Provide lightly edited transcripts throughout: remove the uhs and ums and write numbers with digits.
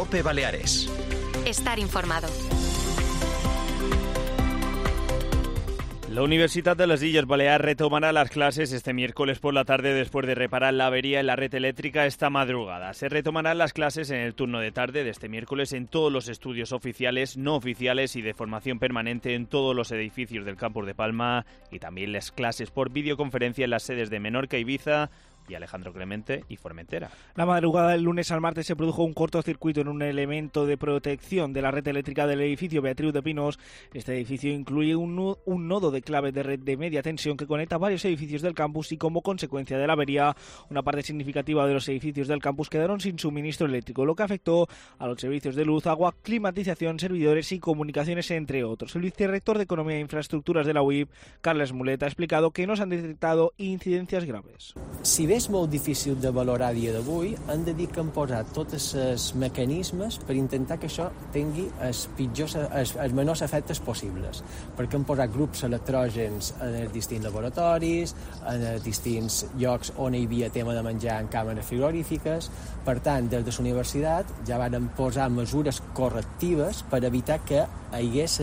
COPE Baleares. Estar informado. La Universitat de les Illes Balears retomará las clases este miércoles por la tarde después de reparar la avería en la red eléctrica esta madrugada. Se retomarán las clases en el turno de tarde de este miércoles en todos los estudios oficiales, no oficiales y de formación permanente en todos los edificios del campus de Palma, y también las clases por videoconferencia en las sedes de Menorca, Ibiza y Alejandro Clemente y Formentera. La madrugada del lunes al martes se produjo un cortocircuito en un elemento de protección de la red eléctrica del edificio Beatriu de Pinos. Este edificio incluye un nodo de clave de red de media tensión que conecta varios edificios del campus y, como consecuencia de la avería, una parte significativa de los edificios del campus quedaron sin suministro eléctrico, lo que afectó a los servicios de luz, agua, climatización, servidores y comunicacions, entre otros. El vicerrector de Economía e Infraestructuras de la UIB, Carles Mulet, ha explicado que no se han detectado incidencias graves. Si bé és molt difícil de valorar a dia d'avui, hem de dir que hem posat tots els mecanismes per intentar que això tingui els menors efectes possibles, perquè hem posat grups electrògens en els distints laboratoris, en els distints llocs on hi havia tema de menjar en càmeres frigorífiques. Per tant, des de la universitat ja van posar mesures correctives per evitar que hi hagués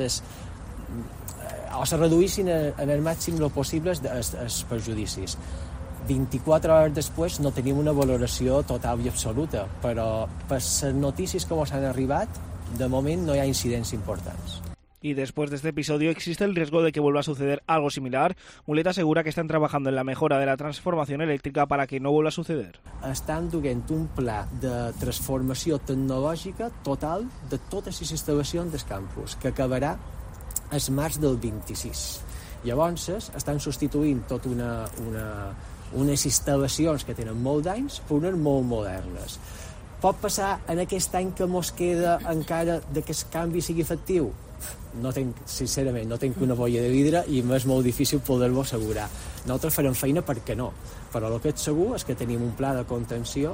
o se reduïssin en el màxim lo possible els perjudicis. 24 hores després no tenim una valoració total i absoluta, però per les notícies que ens han arribat, de moment no hi ha incidents importants. Y después de este episodio existe el riesgo de que vuelva a suceder algo similar. Mulet asegura que están trabajando en la mejora de la transformación eléctrica para que no vuelva a suceder. Estan duent un pla de transformació tecnològica total de totes les instal·lacions del campus, que acabarà el març del 26. Llavors estan substituint tota unes instal·lacions que tenen molt d'anys per unes molt modernes. Pot passar en aquest any que mos queda encara que el canvi sigui efectiu? Sincerament, no tinc una bolla de vidre i m'és molt difícil poder-ho assegurar. Nosaltres farem feina perquè no, però el que és segur és que tenim un pla de contenció,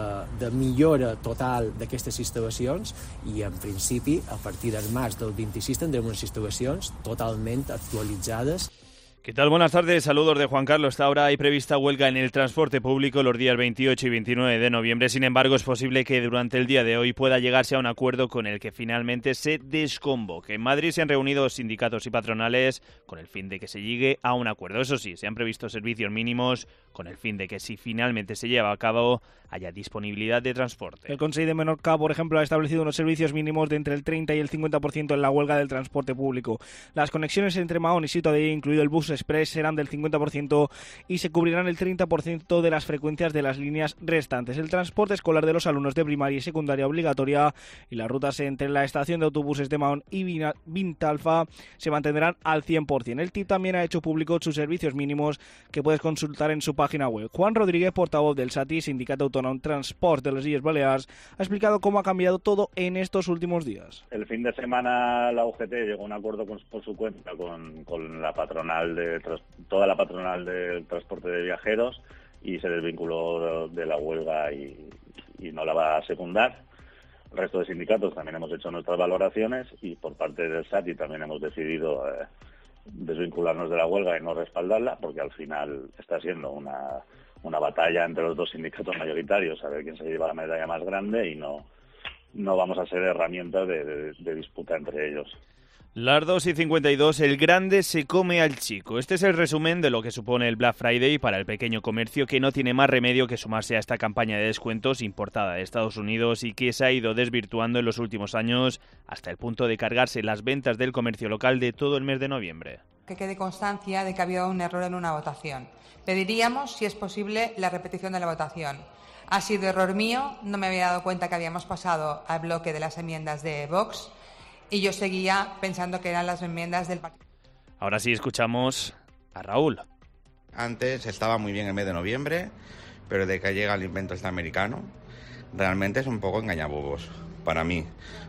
de millora total d'aquestes instal·lacions, i en principi, a partir del març del 26 tindrem unes instal·lacions totalment actualitzades. ¿Qué tal? Buenas tardes, saludos de Juan Carlos. Hasta ahora hay prevista huelga en el transporte público los días 28 y 29 de noviembre. Sin embargo, es posible que durante el día de hoy pueda llegarse a un acuerdo con el que finalmente se desconvoque. En Madrid se han reunido sindicatos y patronales con el fin de que se llegue a un acuerdo. Eso sí, se han previsto servicios mínimos con el fin de que, si finalmente se lleva a cabo, haya disponibilidad de transporte. El Consell de Menorca, por ejemplo, ha establecido unos servicios mínimos de entre el 30 y el 50% en la huelga del transporte público. Las conexiones entre Mahón y Ciutadella, incluido el bus express, serán del 50% y se cubrirán el 30% de las frecuencias de las líneas restantes. El transporte escolar de los alumnos de primaria y secundaria obligatoria y las rutas entre la estación de autobuses de Mahón y Vintalfa se mantendrán al 100%. El TIP también ha hecho público sus servicios mínimos, que puedes consultar en su página web. Juan Rodríguez, portavoz del SATI, Sindicato Autónomo Transport de las Illes Balears, ha explicado cómo ha cambiado todo en estos últimos días. El fin de semana la UGT llegó a un acuerdo por su cuenta con la patronal toda la patronal del transporte de viajeros, y se desvinculó de la huelga y no la va a secundar. El resto de sindicatos también hemos hecho nuestras valoraciones, y por parte del SATI también hemos decidido desvincularnos de la huelga y no respaldarla, porque al final está siendo una batalla entre los dos sindicatos mayoritarios a ver quién se lleva la medalla más grande, y no vamos a ser herramientas de disputa entre ellos. Las 2:52, el grande se come al chico. Este es el resumen de lo que supone el Black Friday para el pequeño comercio, que no tiene más remedio que sumarse a esta campaña de descuentos importada de Estados Unidos y que se ha ido desvirtuando en los últimos años hasta el punto de cargarse las ventas del comercio local de todo el mes de noviembre. Que quede constancia de que había un error en una votación. Pediríamos, si es posible, la repetición de la votación. Ha sido error mío, no me había dado cuenta que habíamos pasado al bloque de las enmiendas de Vox, y yo seguía pensando que eran las enmiendas del partido. Ahora sí escuchamos a Raúl. Antes estaba muy bien el mes de noviembre, pero de que llega el invento este americano, realmente es un poco engañabobos para mí,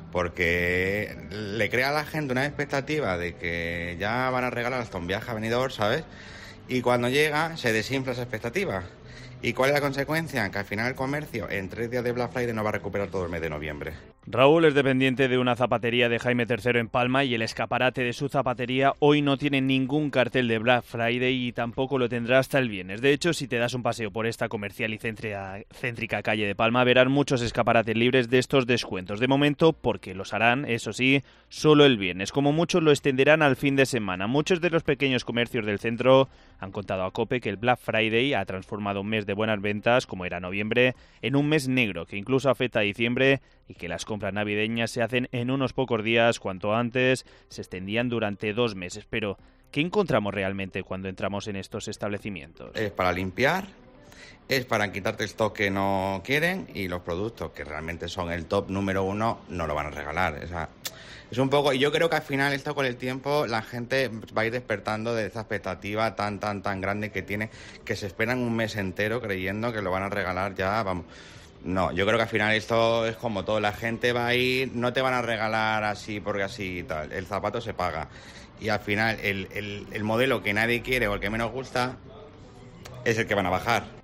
porque le crea a la gente una expectativa de que ya van a regalar hasta un viaje a Benidorm, ¿sabes? Y cuando llega se desinfla esa expectativa. ¿Y cuál es la consecuencia? Que al final el comercio en 3 días de Black Friday no va a recuperar todo el mes de noviembre. Raúl es dependiente de una zapatería de Jaime III en Palma y el escaparate de su zapatería hoy no tiene ningún cartel de Black Friday y tampoco lo tendrá hasta el viernes. De hecho, si te das un paseo por esta comercial y céntrica calle de Palma, verás muchos escaparates libres de estos descuentos. De momento, porque los harán, eso sí, solo el viernes. Como muchos lo extenderán al fin de semana. Muchos de los pequeños comercios del centro han contado a COPE que el Black Friday ha transformado un mes de buenas ventas, como era noviembre, en un mes negro, que incluso afecta a diciembre y que las compras navideñas se hacen en unos pocos días, cuanto antes se extendían durante 2 meses. Pero, ¿qué encontramos realmente cuando entramos en estos establecimientos? Es para limpiar, es para quitarte el stock que no quieren y los productos que realmente son el top número 1 no lo van a regalar. O sea, es un poco, y yo creo que al final esto con el tiempo la gente va a ir despertando de esa expectativa tan grande que tiene, que se esperan un mes entero creyendo que lo van a regalar ya, vamos. No, yo creo que al final esto es como todo, la gente va a ir, no te van a regalar así porque así y tal, el zapato se paga y al final el modelo que nadie quiere o el que menos gusta es el que van a bajar.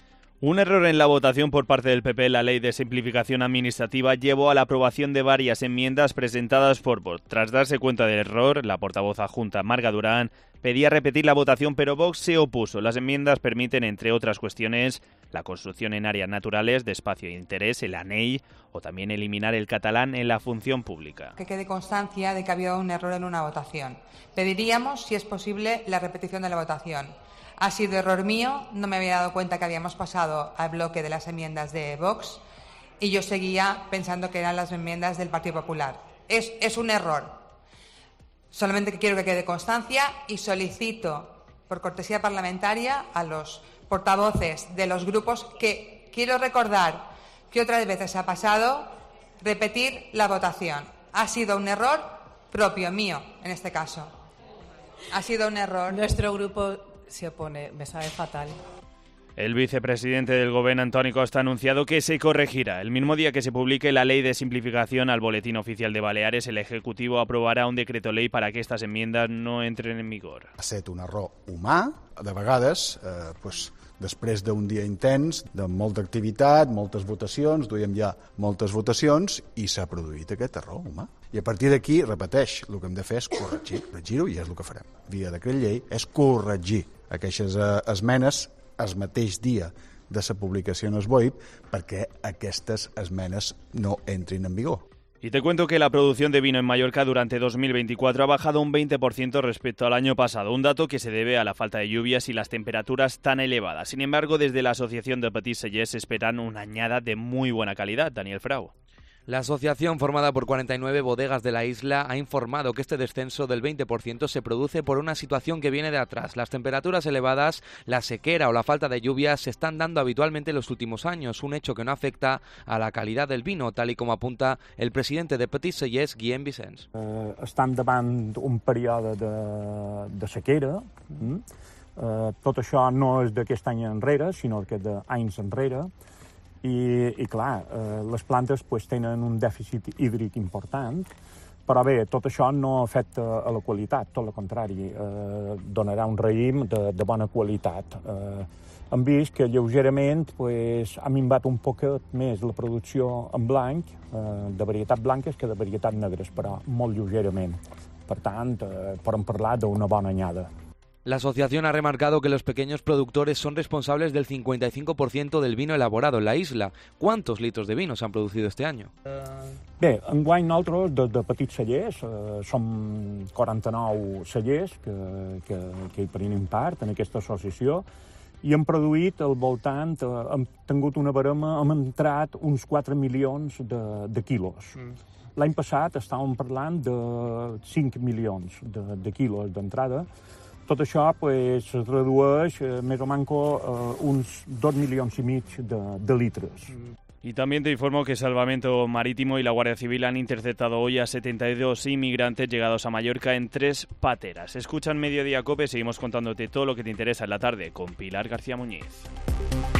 Un error en la votación por parte del PP en la Ley de Simplificación Administrativa llevó a la aprobación de varias enmiendas presentadas por Vox. Tras darse cuenta del error, la portavoz adjunta Marga Durán pedía repetir la votación, pero Vox se opuso. Las enmiendas permiten, entre otras cuestiones, la construcción en áreas naturales de espacio de interés, el ANEI, o también eliminar el catalán en la función pública. Que quede constancia de que había un error en una votación. Pediríamos, si es posible, la repetición de la votación. Ha sido error mío, no me había dado cuenta que habíamos pasado al bloque de las enmiendas de Vox y yo seguía pensando que eran las enmiendas del Partido Popular. Es un error. Solamente que quiero que quede constancia y solicito, por cortesía parlamentaria, a los portavoces de los grupos que quiero recordar que otras veces ha pasado, repetir la votación. Ha sido un error propio mío, en este caso. Ha sido un error. Nuestro grupo se opone, me sabe fatal. El vicepresidente del Gobierno, Antoni Costa, ha anunciado que se corregirá. El mismo día que se publique la Ley de Simplificación al Boletín Oficial de Baleares, el Ejecutivo aprovarà un decreto ley para que estas enmiendas no entren en vigor. Ha estat un error humà, de vegades, després d'un dia intens, de molta activitat, moltes votacions, duiem ja moltes votacions i s'ha produït aquest error humà. I a partir d'aquí, repeteix, el que hem de fer és corregir-ho i és el que farem. Via decret llei és corregir aquestes esmenes el mateix dia de la publicació en el BOIP perquè aquestes esmenes no entrin en vigor. Y te cuento que la producción de vino en Mallorca durante 2024 ha bajado un 20% respecto al año pasado, un dato que se debe a la falta de lluvias y las temperaturas tan elevadas. Sin embargo, desde la Asociación de Petits Cellers esperan una añada de muy buena calidad. Daniel Frau. La asociación, formada por 49 bodegas de la isla, ha informado que este descenso del 20% se produce por una situación que viene de atrás. Las temperaturas elevadas, la sequera o la falta de lluvias se están dando habitualmente en los últimos años, un hecho que no afecta a la calidad del vino, tal y como apunta el presidente de Petits Cellers, Guillem Vicens. Estan davant un període de sequera. Tot això no és d'aquest any enrere, sinó que d'anys enrere. I clar, les plantes tenen un dèficit hídric important, però bé, tot això no afecta a la qualitat, tot el contrari, donarà un raïm de bona qualitat. Hem vist que lleugerament ha minvat un poquet més la producció en blanc, de varietats blanques que de varietats negres, però molt lleugerament. Per tant, podem parlar d'una bona anyada. La asociación ha remarcado que los pequeños productores son responsables del 55% del vino elaborado en la isla. ¿Cuántos litros de vino se han producido este año? Bé, enguany nosaltres, de Petits Cellers, som 49 cellers que hi prenem part en aquesta associació i hem produït al voltant, hem tingut una barema, hem entrat uns 4 milions de quilos. L'any passat estàvem parlant de 5 milions de quilos d'entrada. Tot això es redueix més o menys uns 2,5 milions de litres. Y también te informo que Salvamento Marítimo y la Guardia Civil han interceptado hoy a 72 inmigrantes llegados a Mallorca en 3 pateras. Escuchan Mediodía COPE, seguimos contándote todo lo que te interesa en la tarde con Pilar García Muñiz.